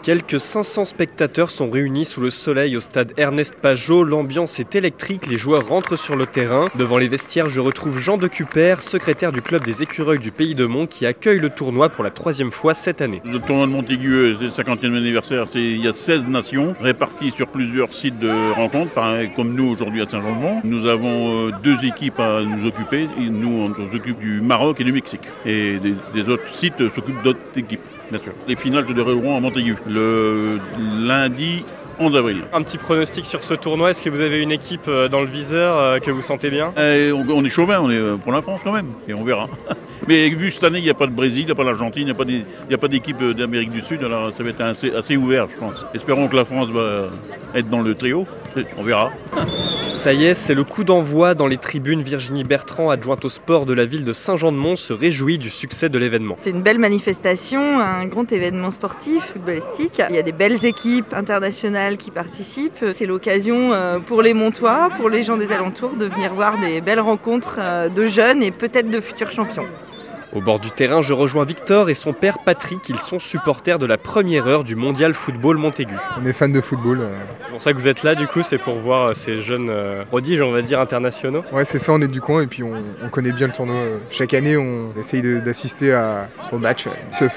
Quelques 500 spectateurs sont réunis sous le soleil au stade Ernest Pajot. L'ambiance est électrique, les joueurs rentrent sur le terrain. Devant les vestiaires, je retrouve Jean de Cuper, secrétaire du club des Écureuils du Pays de Mont, qui accueille le tournoi pour la 3e fois cette année. Le tournoi de Montaigu, c'est le 50e anniversaire. Il y a 16 nations réparties sur plusieurs sites de rencontres, comme nous aujourd'hui à Saint-Jean-de-Mont. Nous avons 2 équipes à nous occuper. Nous, on s'occupe du Maroc et du Mexique. Et des autres sites s'occupent d'autres équipes. Bien sûr. Les finales se dérouleront à Montaigu le lundi 11 avril. Un petit pronostic sur ce tournoi, est-ce que vous avez une équipe dans le viseur que vous sentez bien ? On est chauvin, on est pour la France quand même, et on verra. Mais vu cette année, il n'y a pas de Brésil, il n'y a pas d'Argentine, il n'y a pas d'équipe d'Amérique du Sud, alors ça va être assez ouvert, je pense. Espérons que la France va être dans le trio, on verra. Ça y est, c'est le coup d'envoi dans les tribunes. Virginie Bertrand, adjointe au sport de la ville de Saint-Jean-de-Mont, se réjouit du succès de l'événement. C'est une belle manifestation, un grand événement sportif, footballistique. Il y a des belles équipes internationales qui participent. C'est l'occasion pour les Montois, pour les gens des alentours, de venir voir des belles rencontres de jeunes et peut-être de futurs champions. Au bord du terrain, je rejoins Victor et son père Patrick. Ils sont supporters de la première heure du Mondial Football Montaigu. On est fans de football. C'est pour ça que vous êtes là, du coup, c'est pour voir ces jeunes prodiges, on va dire, internationaux. Ouais, c'est ça, on est du coin et puis on connaît bien le tournoi. Chaque année, on essaye d'assister au match. Ça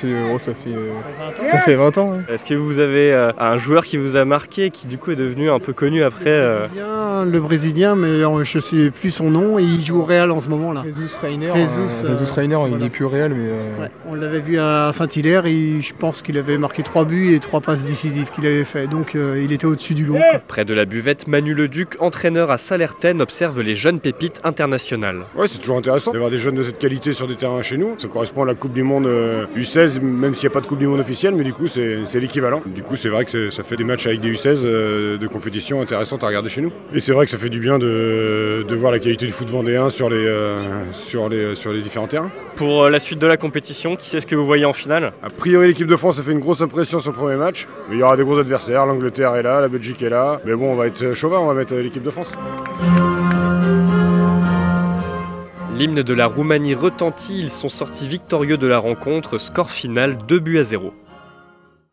fait 20 ans. Ouais. Est-ce que vous avez un joueur qui vous a marqué, qui du coup est devenu un peu connu après Le Brésilien, mais je ne sais plus son nom, et il joue au Real en ce moment là. Jesus Reiner, il n'est plus au Real, mais... Ouais, on l'avait vu à Saint-Hilaire et je pense qu'il avait marqué 3 buts et 3 passes décisives qu'il avait fait, donc il était au-dessus du lot. Près de la buvette, Manu Leduc, entraîneur à Salertaine, observe les jeunes pépites internationales. Ouais, c'est toujours intéressant d'avoir des jeunes de cette qualité sur des terrains chez nous. Ça correspond à la Coupe du Monde U16, même s'il n'y a pas de Coupe du Monde officielle, mais du coup c'est l'équivalent. Du coup c'est vrai que ça fait des matchs avec des U16 de compétition intéressantes à regarder chez nous. Et c'est vrai que ça fait du bien de voir la qualité du foot vendéen sur les différents terrains. Pour la suite de la compétition, qui c'est ce que vous voyez en finale ? A priori l'équipe de France a fait une grosse impression sur le premier match. Mais il y aura des gros adversaires, l'Angleterre est là, la Belgique est là. Mais bon, on va être chauvin, on va mettre l'équipe de France. L'hymne de la Roumanie retentit, ils sont sortis victorieux de la rencontre, score final 2-0.